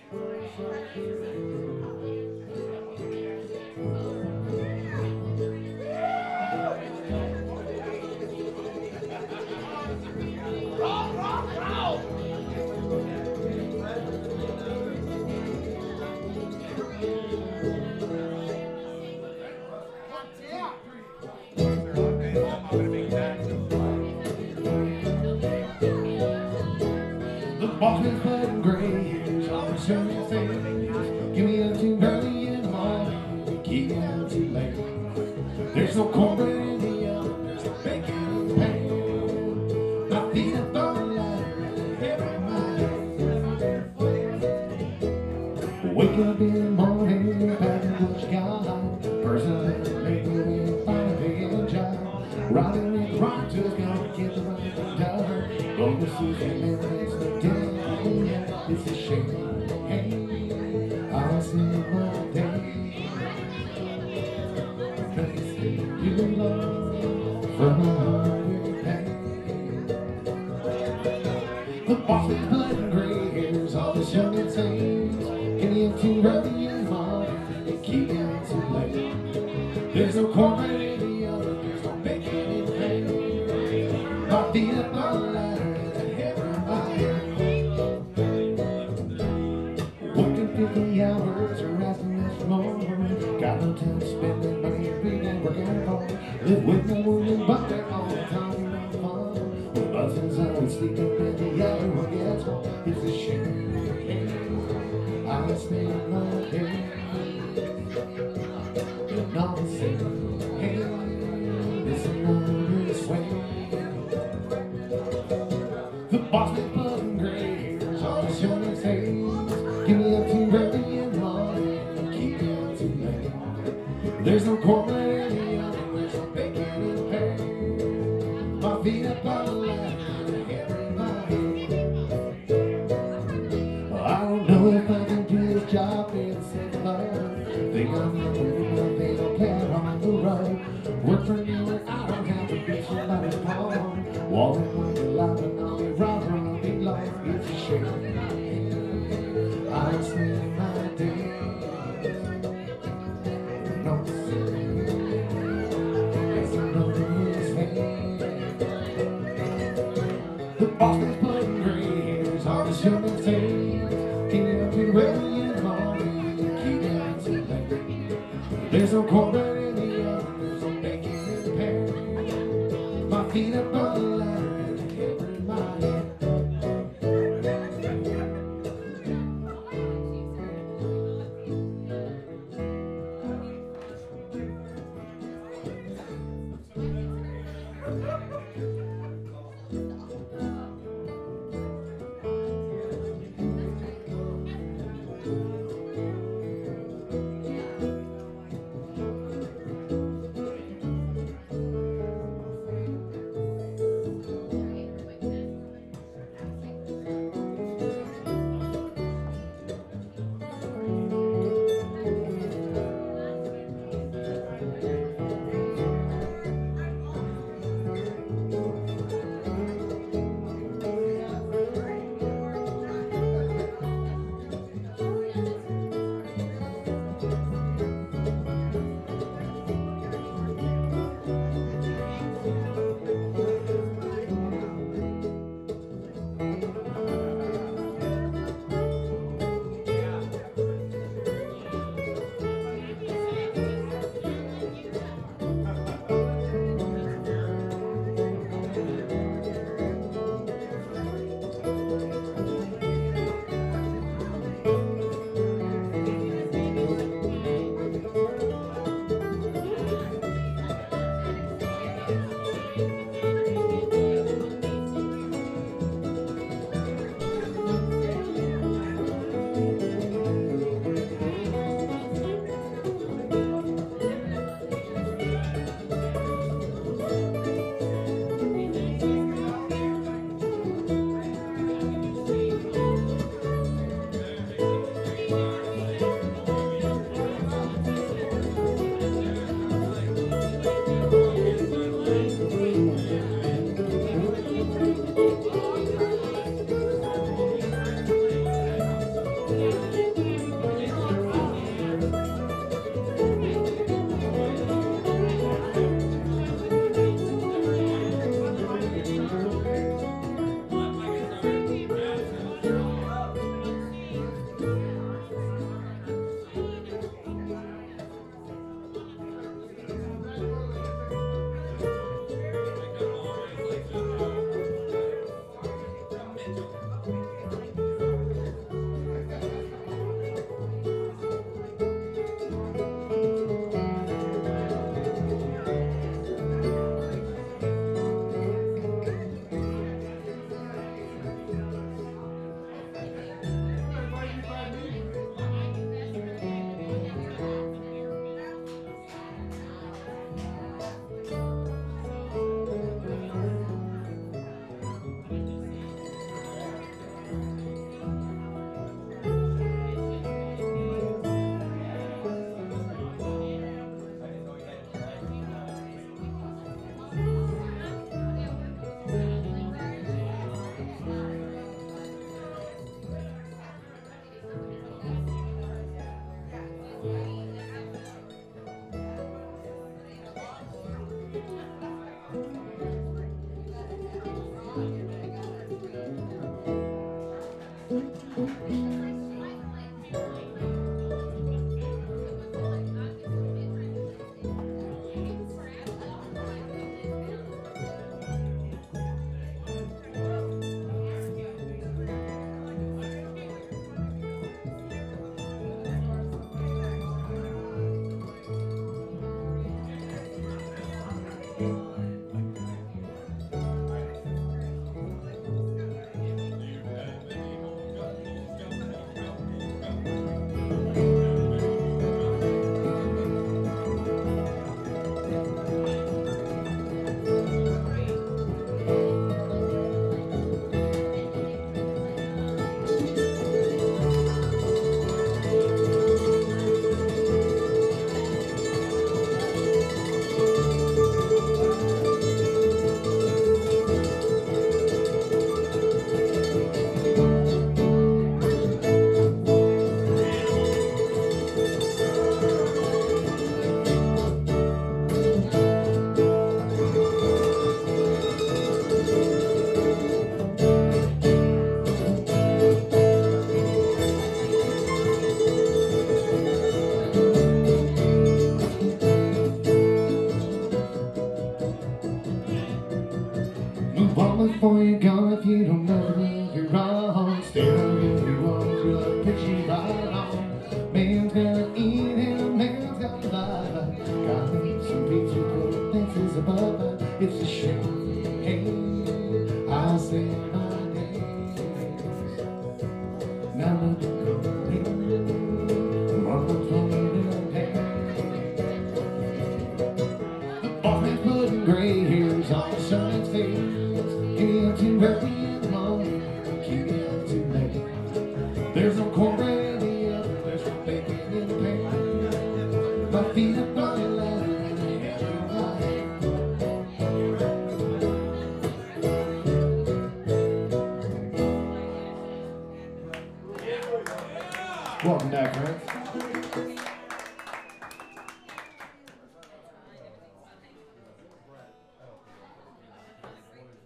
The bossman's blood gray, all the showing things. Give me up too early in the morning, keep me out too late. There's no cornbread in the oven, there's no bacon in the pan. My feet up on the ladder and every night. Wake up in the morning, packing what you got. Person making me find a big job. Riding in the rock, just gonna get the right thing done. Bonuses and memories of day. It's a shame. Hey, I'll spend my day. Cause you love from my hungry pain. The boss with blood and gray hairs, all the young and things. Get me up too early in the morning and keep me out too late. There's no cornbread in the oven, there's no bacon in the pan. My feet up on the ladder and everybody. Working 50 hours or asking us more. Got no time to spend that money every day working hard. Live with no woman but they're all the time you're on fun. The buzzers always sleeping in the everyone gets home. It's a shame. I spend my day in all the same. Hey, this is not this way. The boss with blood and gray hairs, all the showing things. Give me up too early in the morning and keep me out too late. There's no cornbread in the oven, there's no bacon in the pan. My feet up on the ladder and everybody. I don't know if I can do this job in the same love. Think I'm not doing nothing, don't care on the road. Work for me where I don't have to be somebody's pawn. Walking like a life and I'll be right around me life. It's a shame. I spend my days not the same as I know this way. The boss is putting gray hairs on his young and things. Getting up too early in the morning to keep it out too late. There's no cornbread in the oven, there's no bacon in the pan. My feet up on the ladder and everybody. Move on before you're gone if you don't know that you're wrong. Stay out if you want to, I'll put you right on. Man's gotta eat and a man's gotta lie. Gotta eat some pizza, put fences above us. It's a shame, hey, I'll say my days. Now look at me, mama's running in the boy's putting gray hairs on the sun's face. Getting too early in the morning, keep it up too late. There's no cornbread in the oven, there's no bacon in the pan. My feet are burning louder and they have no light. Welcome back, friends.